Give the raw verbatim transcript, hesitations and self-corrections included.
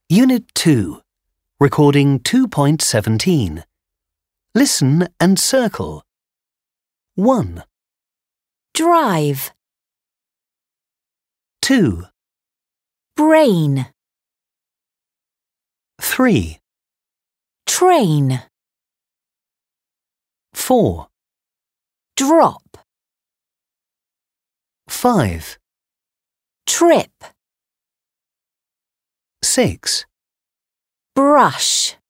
Unit two, Recording two point seventeen. Listen and circle. one, Drive. two, Brain. three, Train. four, Drop. five, Trip. six, Brush.